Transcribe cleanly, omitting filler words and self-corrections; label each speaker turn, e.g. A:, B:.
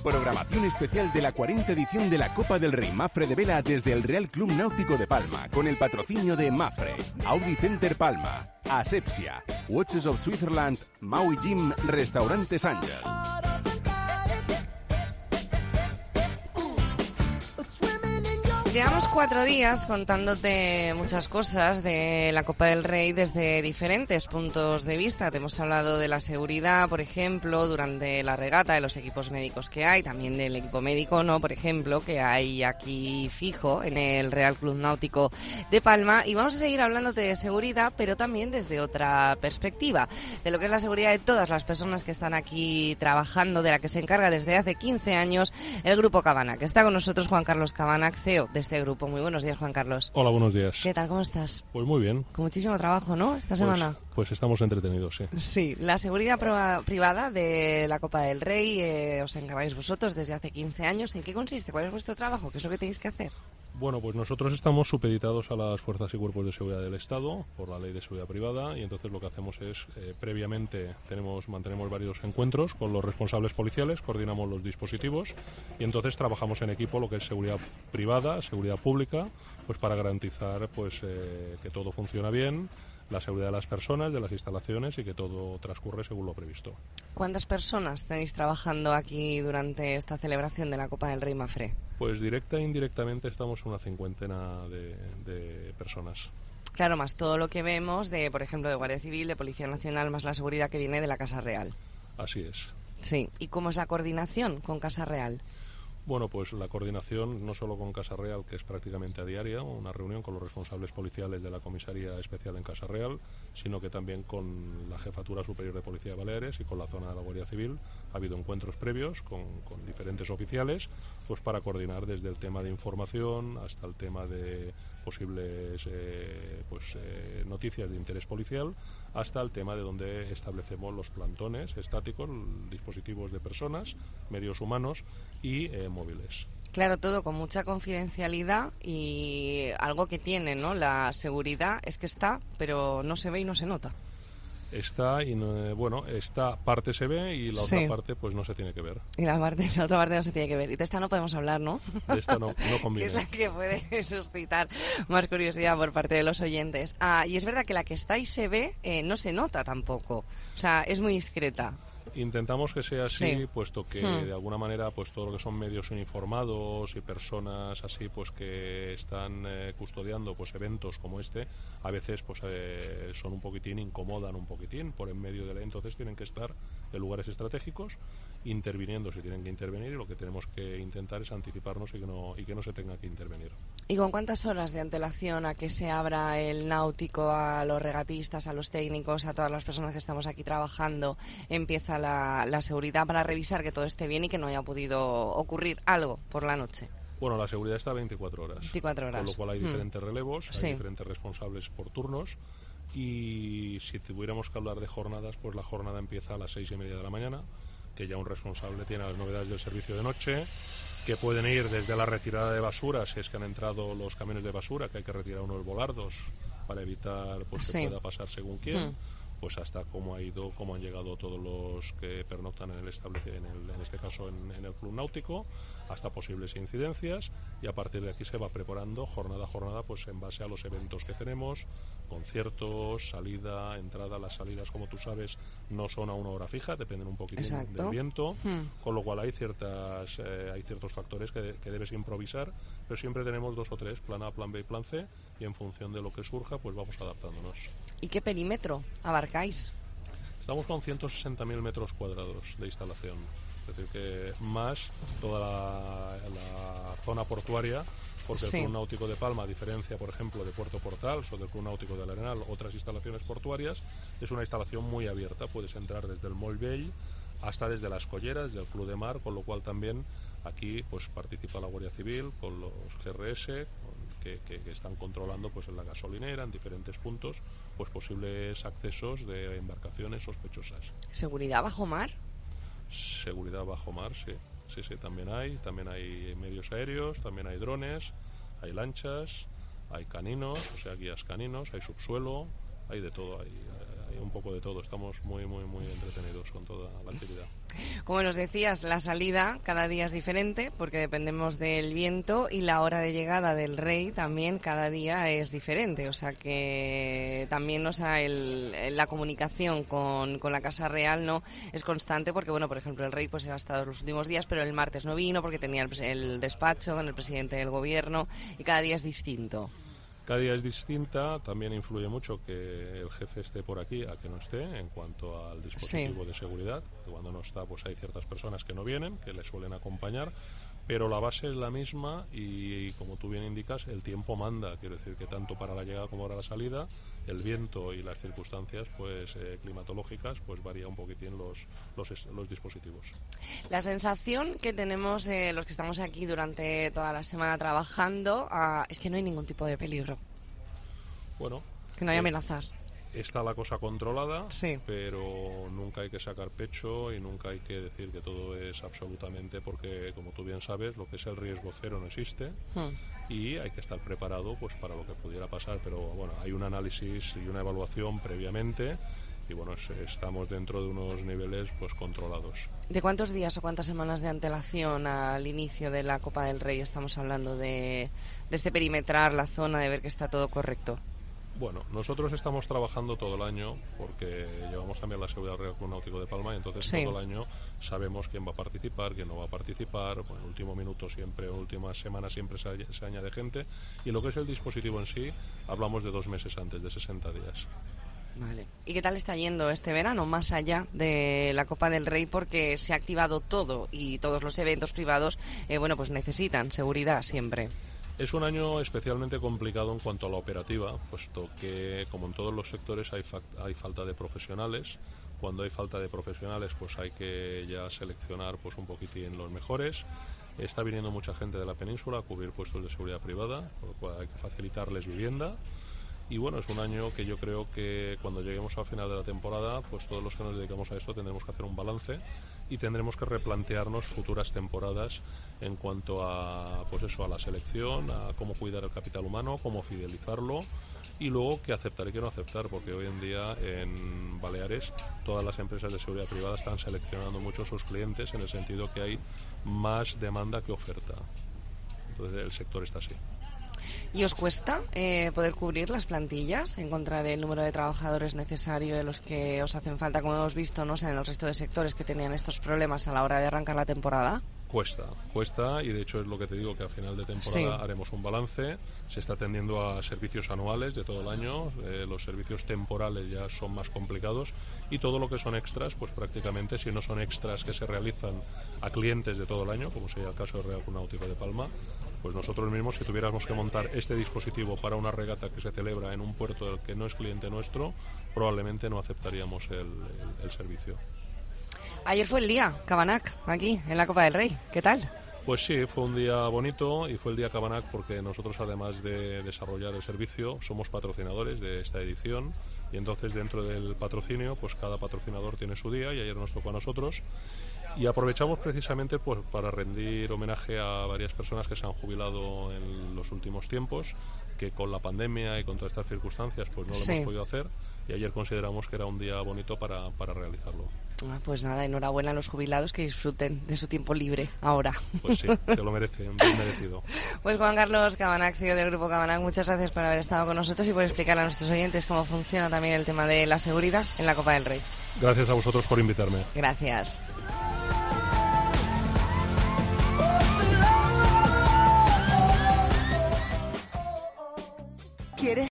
A: Programación especial de la 40ª edición de la Copa del Rey Mapfre de Vela desde el Real Club Náutico de Palma, con el patrocinio de Mapfre, Audi Center Palma, Asepsia, Watches of Switzerland, Maui Gym, Restaurantes Ángel.
B: Llevamos 4 días contándote muchas cosas de la Copa del Rey desde diferentes puntos de vista. Te hemos hablado de la seguridad, por ejemplo, durante la regata, de los equipos médicos que hay, también del equipo médico, ¿no? Por ejemplo, que hay aquí fijo en el Real Club Náutico de Palma. Y vamos a seguir hablándote de seguridad, pero también desde otra perspectiva, de lo que es la seguridad de todas las personas que están aquí trabajando, de la que se encarga desde hace 15 años el Grupo Cabanac. Está con nosotros Juan Carlos Cabanac, CEO de este grupo. Muy buenos días, Juan Carlos.
C: Hola, buenos días.
B: ¿Qué tal? ¿Cómo estás?
C: Pues muy bien.
B: Con muchísimo trabajo, ¿no? Esta semana.
C: Pues estamos entretenidos, sí.
B: Sí, la seguridad privada de la Copa del Rey os encargáis vosotros desde hace 15 años. ¿En qué consiste? ¿Cuál es vuestro trabajo? ¿Qué es lo que tenéis que hacer?
C: Bueno, pues nosotros estamos supeditados a las fuerzas y cuerpos de seguridad del Estado por la Ley de Seguridad Privada, y entonces lo que hacemos es, previamente mantenemos varios encuentros con los responsables policiales, coordinamos los dispositivos y entonces trabajamos en equipo lo que es seguridad privada, seguridad pública, pues para garantizar que todo funciona bien, la seguridad de las personas, de las instalaciones y que todo transcurre según lo previsto.
B: ¿Cuántas personas tenéis trabajando aquí durante esta celebración de la Copa del Rey Mapfre?
C: Pues directa e indirectamente estamos en una 50 de personas.
B: Claro, más todo lo que vemos de, por ejemplo, de Guardia Civil, de Policía Nacional, más la seguridad que viene de la Casa Real.
C: Así es.
B: Sí. ¿Y cómo es la coordinación con Casa Real?
C: Bueno, pues la coordinación no solo con Casa Real, que es prácticamente a diaria, una reunión con los responsables policiales de la Comisaría Especial en Casa Real, sino que también con la Jefatura Superior de Policía de Baleares y con la zona de la Guardia Civil. Ha habido encuentros previos con diferentes oficiales, pues para coordinar desde el tema de información hasta el tema de posibles noticias de interés policial, hasta el tema de donde establecemos los plantones estáticos, dispositivos de personas, medios humanos y móviles.
B: Claro, todo con mucha confidencialidad, y algo que tiene, ¿no?, la seguridad es que está, pero no se ve y no se nota.
C: Está y esta parte se ve y la otra parte pues no se tiene que ver.
B: Y la otra parte no se tiene que ver. Y de esta no podemos hablar, ¿no?
C: De esta no conviene.
B: Que es la que puede suscitar más curiosidad por parte de los oyentes. Y es verdad que la que está y se ve no se nota tampoco. O sea, es muy discreta.
C: Intentamos que sea así,
B: sí,
C: puesto que de alguna manera pues todo lo que son medios uniformados y personas así pues que están custodiando pues eventos como este, a veces pues son un poquitín, incomodan un poquitín por en medio de entonces tienen que estar en lugares estratégicos interviniendo si tienen que intervenir, y lo que tenemos que intentar es anticiparnos y que no se tenga que intervenir.
B: ¿Y con cuántas horas de antelación a que se abra el náutico, a los regatistas, a los técnicos, a todas las personas que estamos aquí trabajando, empieza la seguridad para revisar que todo esté bien y que no haya podido ocurrir algo por la noche?
C: Bueno, la seguridad está 24 horas.
B: 24 horas.
C: Con lo cual hay diferentes relevos,
B: sí,
C: hay diferentes responsables por turnos, y si tuviéramos que hablar de jornadas, pues la jornada empieza a las 6:30 de la mañana, que ya un responsable tiene las novedades del servicio de noche, que pueden ir desde la retirada de basura, si es que han entrado los camiones de basura, que hay que retirar unos volardos para evitar pues que pueda pasar según quién, pues hasta cómo han llegado todos los que pernoctan en el establecimiento, en este caso en el Club Náutico, hasta posibles incidencias, y a partir de aquí se va preparando jornada a jornada pues en base a los eventos que tenemos, conciertos, salida, entrada. Las salidas, como tú sabes, no son a una hora fija, dependen un poquitín del viento, con lo cual hay ciertos factores que debes improvisar, pero siempre tenemos 2 o 3, plan A, plan B y plan C, y en función de lo que surja pues vamos adaptándonos.
B: ¿Y qué perímetro abarcáis?
C: Estamos con 160.000 metros cuadrados de instalación, es decir que más toda la zona portuaria, porque el Club Náutico de Palma, a diferencia por ejemplo de Puerto Portals o del Club Náutico del Arenal, otras instalaciones portuarias, es una instalación muy abierta, puedes entrar desde el Moll Vell hasta desde las Colleras del Club de Mar, con lo cual también aquí pues participa la Guardia Civil con los GRS que están controlando pues en la gasolinera, en diferentes puntos, pues posibles accesos de embarcaciones sospechosas.
B: ¿Seguridad bajo mar?
C: Seguridad bajo mar, sí, también hay medios aéreos, también hay drones, hay lanchas, hay caninos, o sea, guías caninos, hay subsuelo, hay de todo, hay un poco de todo. Estamos muy entretenidos con toda la actividad.
B: Como nos decías, la salida cada día es diferente porque dependemos del viento, y la hora de llegada del rey también cada día es diferente. O sea que también, o sea, la comunicación con la Casa Real no es constante porque, bueno, por ejemplo, el rey pues ha estado los últimos días, pero el martes no vino porque tenía el despacho con el presidente del gobierno, y cada día es distinto.
C: Cada día es distinta, también influye mucho que el jefe esté por aquí a que no esté en cuanto al dispositivo de seguridad, que cuando no está pues hay ciertas personas que no vienen, que le suelen acompañar, pero la base es la misma y como tú bien indicas, el tiempo manda, quiero decir que tanto para la llegada como para la salida, el viento y las circunstancias pues climatológicas pues varía un poquitín los dispositivos.
B: La sensación que tenemos los que estamos aquí durante toda la semana trabajando es que no hay ningún tipo de peligro.
C: Bueno,
B: que no hay amenazas.
C: Está la cosa controlada,
B: sí,
C: pero nunca hay que sacar pecho y nunca hay que decir que todo es absolutamente, porque como tú bien sabes, lo que es el riesgo cero no existe y hay que estar preparado pues para lo que pudiera pasar, pero bueno, hay un análisis y una evaluación previamente y bueno, estamos dentro de unos niveles pues controlados.
B: ¿De cuántos días o cuántas semanas de antelación al inicio de la Copa del Rey estamos hablando de este perimetrar la zona, de ver que está todo correcto?
C: Bueno, nosotros estamos trabajando todo el año porque llevamos también la seguridad del Real Club Náutico de Palma y entonces todo el año sabemos quién va a participar, quién no va a participar. Bueno, en último minuto siempre, en última semana siempre se añade gente, y lo que es el dispositivo en sí hablamos de 2 meses antes, de 60 días.
B: Vale. ¿Y qué tal está yendo este verano, más allá de la Copa del Rey? Porque se ha activado todo y todos los eventos privados, bueno, pues necesitan seguridad siempre.
C: Es un año especialmente complicado en cuanto a la operativa, puesto que, como en todos los sectores, hay falta de profesionales. Cuando hay falta de profesionales, pues hay que ya seleccionar pues un poquitín los mejores. Está viniendo mucha gente de la península a cubrir puestos de seguridad privada, por lo cual hay que facilitarles vivienda. Y bueno, es un año que yo creo que cuando lleguemos al final de la temporada, pues todos los que nos dedicamos a esto tendremos que hacer un balance y tendremos que replantearnos futuras temporadas en cuanto a pues eso, a la selección, a cómo cuidar el capital humano, cómo fidelizarlo y luego qué aceptar y qué no aceptar, porque hoy en día en Baleares todas las empresas de seguridad privada están seleccionando mucho a sus clientes en el sentido que hay más demanda que oferta. Entonces el sector está así.
B: ¿Y os cuesta poder cubrir las plantillas, encontrar el número de trabajadores necesario de los que os hacen falta, como hemos visto, ¿no?, en el resto de sectores que tenían estos problemas a la hora de arrancar la temporada?
C: Cuesta y de hecho es lo que te digo, que a final de temporada haremos un balance. Se está atendiendo a servicios anuales de todo el año, los servicios temporales ya son más complicados y todo lo que son extras, pues prácticamente si no son extras que se realizan a clientes de todo el año, como sería el caso del Real Club Náutico de Palma, pues nosotros mismos, si tuviéramos que montar este dispositivo para una regata que se celebra en un puerto del que no es cliente nuestro, probablemente no aceptaríamos el servicio.
B: Ayer fue el día Cabanac, aquí, en la Copa del Rey. ¿Qué tal?
C: Pues sí, fue un día bonito y fue el día Cabanac porque nosotros, además de desarrollar el servicio, somos patrocinadores de esta edición y entonces dentro del patrocinio, pues cada patrocinador tiene su día y ayer nos tocó a nosotros y aprovechamos precisamente pues para rendir homenaje a varias personas que se han jubilado en los últimos tiempos, que con la pandemia y con todas estas circunstancias pues no lo hemos podido hacer y ayer consideramos que era un día bonito para realizarlo.
B: Pues nada, enhorabuena a los jubilados, que disfruten de su tiempo libre ahora.
C: Pues sí, se lo merecen, bien merecido.
B: Pues Juan Carlos Cabanac, CEO del Grupo Cabanac, muchas gracias por haber estado con nosotros y por explicar a nuestros oyentes cómo funciona también el tema de la seguridad en la Copa del Rey.
C: Gracias a vosotros por invitarme.
B: Gracias.
D: ¿Quieres